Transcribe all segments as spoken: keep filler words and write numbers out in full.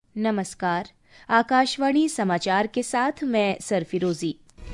नमस्कार। आकाशवाणी समाचार के साथ मैं सरफिरोजी।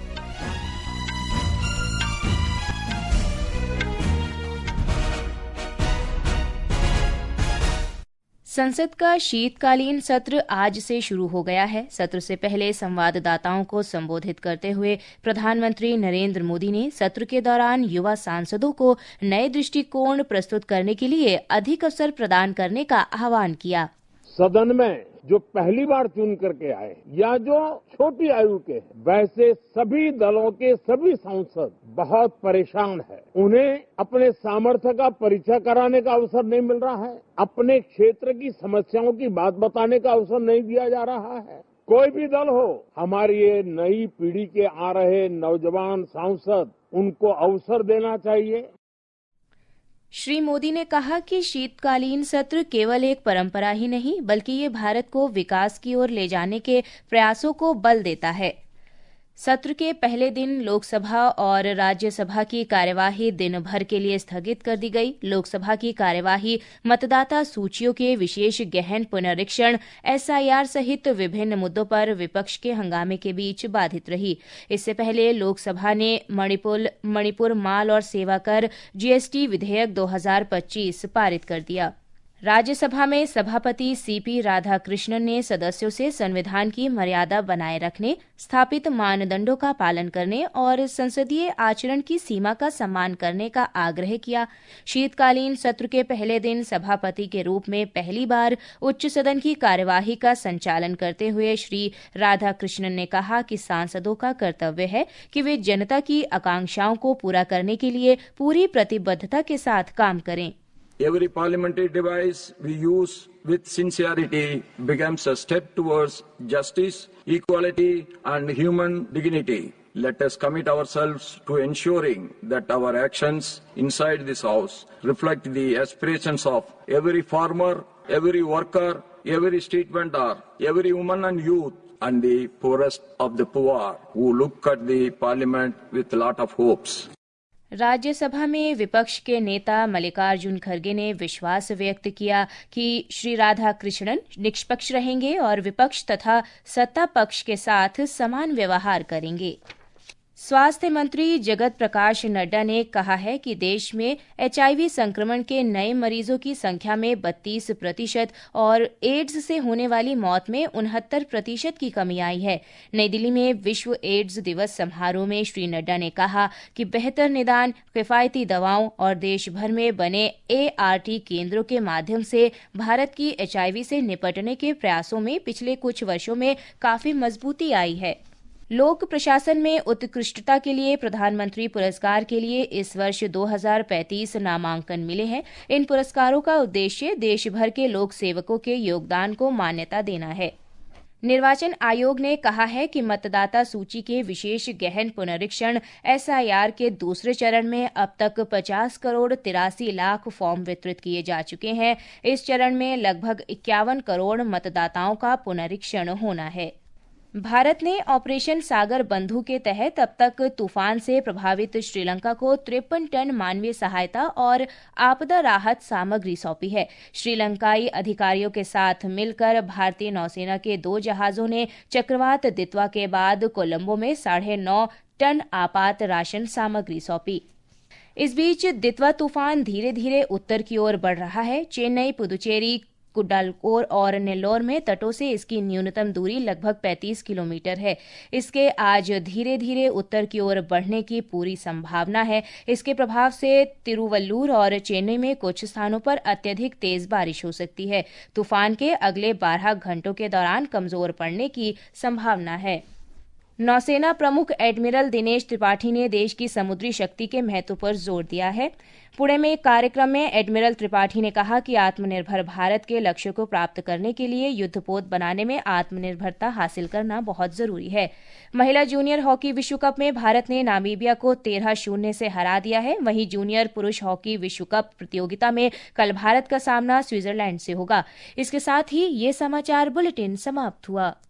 संसद का शीतकालीन सत्र आज से शुरू हो गया है। सत्र से पहले संवाददाताओं को संबोधित करते हुए प्रधानमंत्री नरेंद्र मोदी ने सत्र के दौरान युवा सांसदों को नए दृष्टिकोण प्रस्तुत करने के लिए अधिक अवसर प्रदान करने का आह्वान किया। सदन में जो पहली बार चुन करके आए या जो छोटी आयु के हैं, वैसे सभी दलों के सभी सांसद बहुत परेशान हैं। उन्हें अपने सामर्थ्य का परिचय कराने का अवसर नहीं मिल रहा है, अपने क्षेत्र की समस्याओं की बात बताने का अवसर नहीं दिया जा रहा है। कोई भी दल हो, हमारी ये नई पीढ़ी के आ रहे नौजवान सांसद, उनको अवसर देना चाहिए। श्री मोदी ने कहा कि शीतकालीन सत्र केवल एक परंपरा ही नहीं, बल्कि ये भारत को विकास की ओर ले जाने के प्रयासों को बल देता है। सत्र के पहले दिन लोकसभा और राज्यसभा की कार्यवाही दिन भर के लिए स्थगित कर दी गई। लोकसभा की कार्यवाही मतदाता सूचियों के विशेष गहन पुनरीक्षण, एसआईआर सहित विभिन्न मुद्दों पर विपक्ष के हंगामे के बीच बाधित रही। इससे पहले लोकसभा ने मणिपुर मणिपुर माल और सेवा कर जीएसटी विधेयक दो हज़ार पच्चीस पारित कर दिया। राज्यसभा में सभापति सीपी राधाकृष्णन ने सदस्यों से संविधान की मर्यादा बनाए रखने, स्थापित मानदंडों का पालन करने और संसदीय आचरण की सीमा का सम्मान करने का आग्रह किया। शीतकालीन सत्र के पहले दिन सभापति के रूप में पहली बार उच्च सदन की कार्यवाही का संचालन करते हुए श्री राधाकृष्णन ने कहा कि सांसदों का कर्तव्य है कि वे जनता की आकांक्षाओं को पूरा करने के लिए पूरी प्रतिबद्धता के साथ काम करें। Every parliamentary device we use with sincerity becomes a step towards justice, equality, and human dignity. Let us commit ourselves to ensuring that our actions inside this House reflect the aspirations of every farmer, every worker, every street vendor, every woman and youth, and the poorest of the poor who look at the parliament with a lot of hopes. Rajya Sabha में विपक्ष के नेता मल्लिकार्जुन खड़गे ने विश्वास व्यक्त किया कि श्री राधाकृष्णन निष्पक्ष रहेंगे और विपक्ष तथा सत्ता पक्ष के साथ समान व्यवहार करेंगे। स्वास्थ्य मंत्री जगत प्रकाश नड्डा ने कहा है कि देश में एचआईवी संक्रमण के नए मरीजों की संख्या में बत्तीस प्रतिशत और एड्स से होने वाली मौत में उनहत्तर प्रतिशत की कमी आई है। नई दिल्ली में विश्व एड्स दिवस समारोह में श्री नड्डा ने कहा कि बेहतर निदान, किफायती दवाओं और देश भर में बने एआरटी केंद्रों के माध्यम से भारत की एचआईवी से निपटने के प्रयासों में पिछले कुछ वर्षों में काफी मजबूती आई है। लोक प्रशासन में उत्कृष्टता के लिए प्रधानमंत्री पुरस्कार के लिए इस वर्ष दो हज़ार पैंतीस नामांकन मिले हैं। इन पुरस्कारों का उद्देश्य देश भर के लोक सेवकों के योगदान को मान्यता देना है। निर्वाचन आयोग ने कहा है कि मतदाता सूची के विशेष गहन पुनरीक्षण एसआईआर के दूसरे चरण में अब तक पचास करोड़ तिरासी लाख फॉर्म वितरित किए जा चुके हैं। इस चरण में लगभग इक्यावन करोड़ मतदाताओं का पुनरीक्षण होना है। भारत ने ऑपरेशन सागर बंधु के तहत अब तक तूफान से प्रभावित श्रीलंका को तिरपन टन मानवीय सहायता और आपदा राहत सामग्री सौंपी है। श्रीलंकाई अधिकारियों के साथ मिलकर भारतीय नौसेना के दो जहाजों ने चक्रवात दितवा के बाद कोलंबो में साढ़े नौ टन आपात राशन सामग्री सौंपी। इस बीच दितवा तूफान धीरे धीरे उत्तर की ओर बढ़ रहा है। चेन्नई, पुदुचेरी, कुडालकोर और नेल्लोर में तटों से इसकी न्यूनतम दूरी लगभग पैंतीस किलोमीटर है। इसके आज धीरे धीरे उत्तर की ओर बढ़ने की पूरी संभावना है। इसके प्रभाव से तिरुवल्लुर और चेन्नई में कुछ स्थानों पर अत्यधिक तेज बारिश हो सकती है। तूफान के अगले बारह घंटों के दौरान कमजोर पड़ने की संभावना है। नौसेना प्रमुख एडमिरल दिनेश त्रिपाठी ने देश की समुद्री शक्ति के महत्व पर जोर दिया है। पुणे में एक कार्यक्रम में एडमिरल त्रिपाठी ने कहा कि आत्मनिर्भर भारत के लक्ष्य को प्राप्त करने के लिए युद्धपोत बनाने में आत्मनिर्भरता हासिल करना बहुत जरूरी है। महिला जूनियर हॉकी विश्व कप में भारत ने नामीबिया को तेरह शून्य से हरा दिया है। वहीं जूनियर पुरुष हॉकी विश्व कप प्रतियोगिता में कल भारत का सामना स्विट्जरलैंड से होगा। इसके साथ ही ये समाचार बुलेटिन समाप्त हुआ।